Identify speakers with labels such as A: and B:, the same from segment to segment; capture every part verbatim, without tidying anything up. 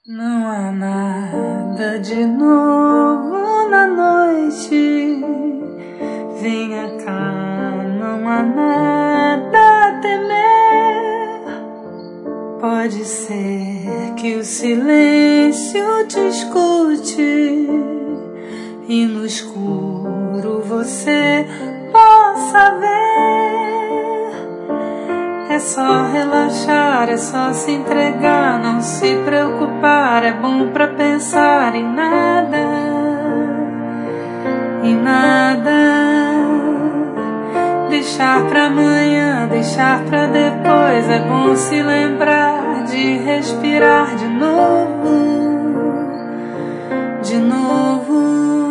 A: Não há nada de novo na noite. Venha cá, não há nada a temer. Pode ser que o silêncio te escute e no escuro você possa ver. É só relaxar, é só se entregar, não se preocupar. É bom pra pensar em nada, em nada. Deixar pra amanhã, deixar pra depois. É bom se lembrar de respirar de novo, de novo.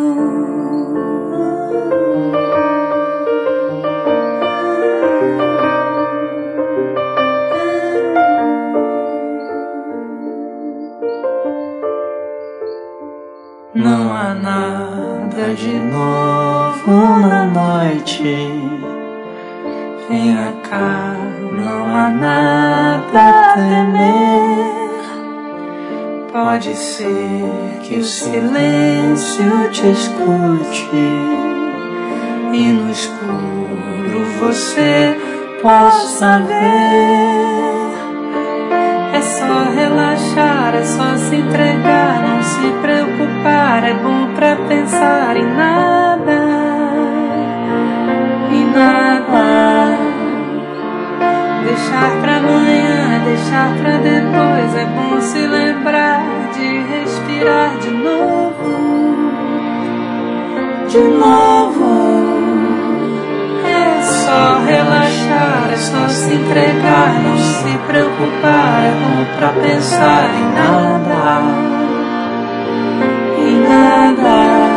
A: Não há nada de novo na noite. Venha cá, não há nada a temer. Pode ser que o silêncio te escute e no escuro você possa ver. É só relaxar, é só se entregar, não se preocupar. É bom pra pensar em nada, em nada. Deixar pra amanhã, deixar pra depois. É bom se lembrar de respirar de novo, de novo. É só relaxar, é só se entregar, não se preocupar. É bom pra pensar em nada, em nada.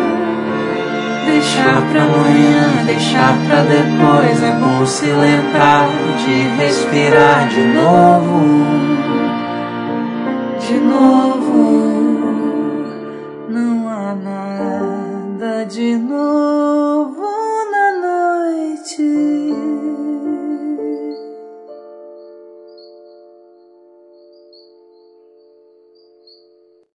A: Deixar pra amanhã, deixar pra depois. É bom se lembrar de respirar de novo, de novo. Não há nada de novo na noite.